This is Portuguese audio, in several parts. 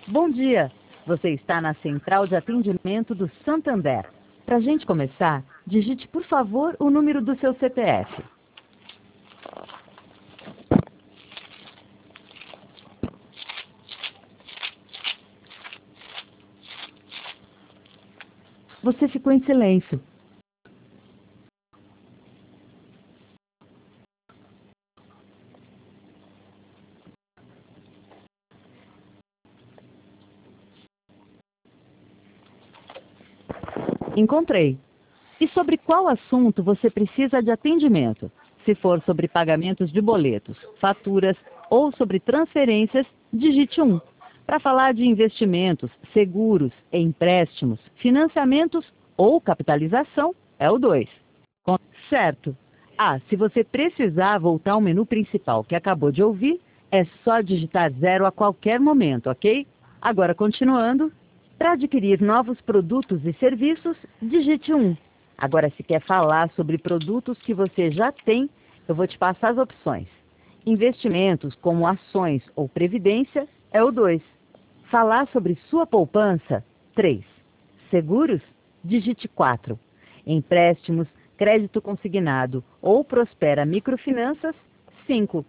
Bom dia! Você está na Central de Atendimento do Santander. Para a gente começar, digite, por favor, o número do seu CPF. Você ficou em silêncio. Encontrei. E sobre qual assunto você precisa de atendimento? Se for sobre pagamentos de boletos, faturas ou sobre transferências, digite 1. Para falar de investimentos, seguros, empréstimos, financiamentos ou capitalização, é o 2. Certo. Se você precisar voltar ao menu principal que acabou de ouvir, é só digitar 0 a qualquer momento, ok? Agora, continuando. Para adquirir novos produtos e serviços, digite 1. Agora, se quer falar sobre produtos que você já tem, eu vou te passar as opções. Investimentos, como ações ou previdência, é o 2. Falar sobre sua poupança, 3. Seguros, digite 4. Empréstimos, crédito consignado ou Prospera Microfinanças, 5.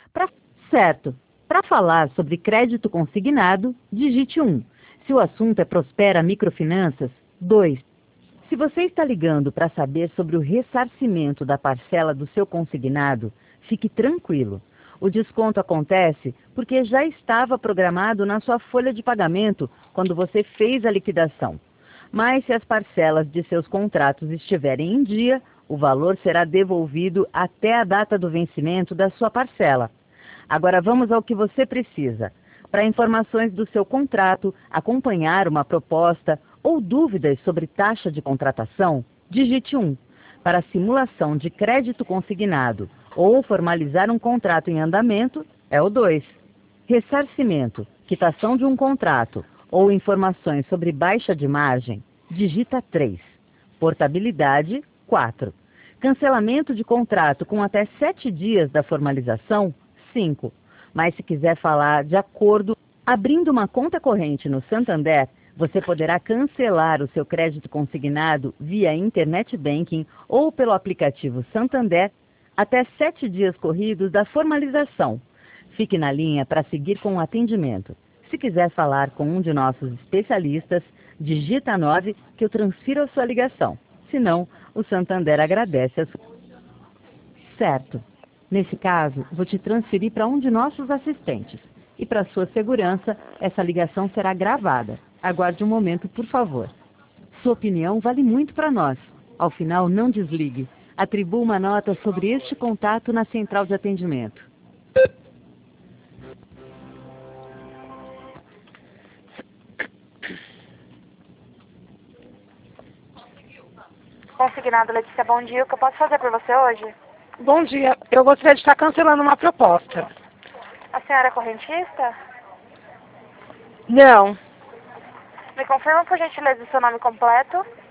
Certo. Para falar sobre crédito consignado, digite 1. Se o assunto é Prospera Microfinanças, 2. Se você está ligando para saber sobre o ressarcimento da parcela do seu consignado, fique tranquilo. O desconto acontece porque já estava programado na sua folha de pagamento quando você fez a liquidação. Mas se as parcelas de seus contratos estiverem em dia, o valor será devolvido até a data do vencimento da sua parcela. Agora vamos ao que você precisa. Para informações do seu contrato, acompanhar uma proposta ou dúvidas sobre taxa de contratação, digite 1. Para simulação de crédito consignado ou formalizar um contrato em andamento, é o 2. Ressarcimento, quitação de um contrato ou informações sobre baixa de margem, digita 3. Portabilidade, 4. Cancelamento de contrato com até 7 dias da formalização, 5. Mas se quiser falar de acordo, abrindo uma conta corrente no Santander, você poderá cancelar o seu crédito consignado via Internet Banking ou pelo aplicativo Santander até 7 dias corridos da formalização. Fique na linha para seguir com o atendimento. Se quiser falar com um de nossos especialistas, digita 9 que eu transfiro a sua ligação. Se não, o Santander agradece a sua... Certo. Nesse caso, vou te transferir para um de nossos assistentes. E para sua segurança, essa ligação será gravada. Aguarde um momento, por favor. Sua opinião vale muito para nós. Ao final, não desligue. Atribua uma nota sobre este contato na central de atendimento. Consignado, Letícia, bom dia. O que eu posso fazer por você hoje? Bom dia, eu gostaria de estar cancelando uma proposta. A senhora é correntista? Não, Me confirma, por gentileza, o seu nome completo?